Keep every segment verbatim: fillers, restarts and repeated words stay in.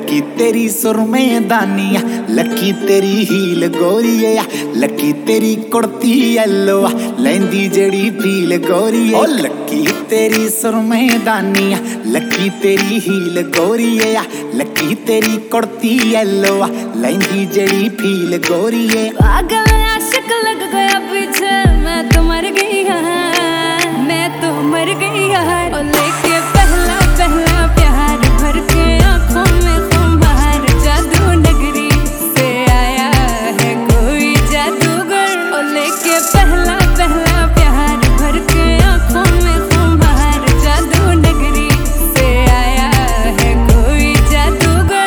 Lucky तेरी सुरमे दानिया, lucky तेरी हील गोरीए, लकी तेरी कुर्ती येलो लैंदी जड़ी फील गोरीए। लकी तेरी सुरमे दानिया, लकी तेरी हील गोरीए, लकी तेरी कुर्ती येलो लैंदी जड़ी फील गोरीए। पागल आशिक लग गया पीछे, मैं तो मर गई यार, मैं तो मर गई यार। और लेके पहला पहला प्यार भर के आंखों में तुम्हार, जादू नगरी से आया है कोई जादूगर। और लेके पहला पहला प्यार भर के आंखों में तुम्हार, जादू नगरी से आया है कोई जादूगर।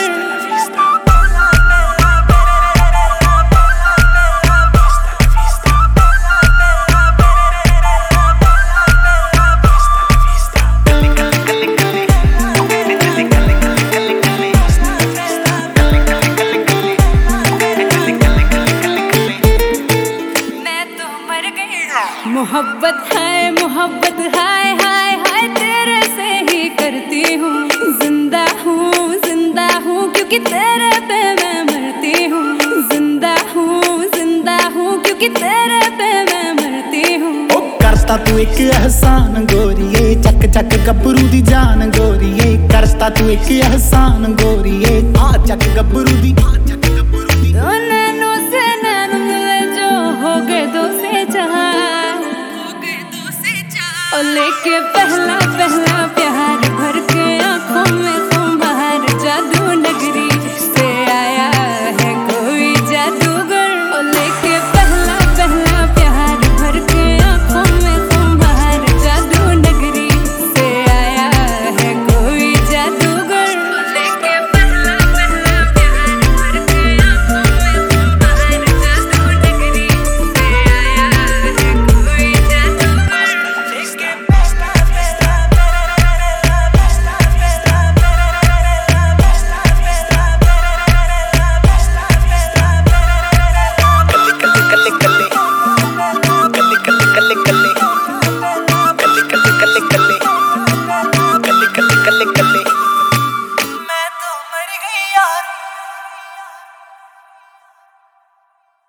मोहब्बत है मोहब्बत हाय हाय हाय तेरे से ही करती हूँ, जिंदा हूँ जिंदा हूँ क्योंकि तेरे पे मैं मरती हूँ। जिंदा हूँ जिंदा हूँ क्योंकि तेरे पे मैं मरती हूँ। ओ करता तू एक एहसान गोरिए, चक चक गबरू दी जान गोरिए। करता तू एक एहसान गोरिए, आ चक गबरू दी। दो नैनों से नैन मिले जो हो गए दो से चार, और लेके पहला पहला प्यार भर के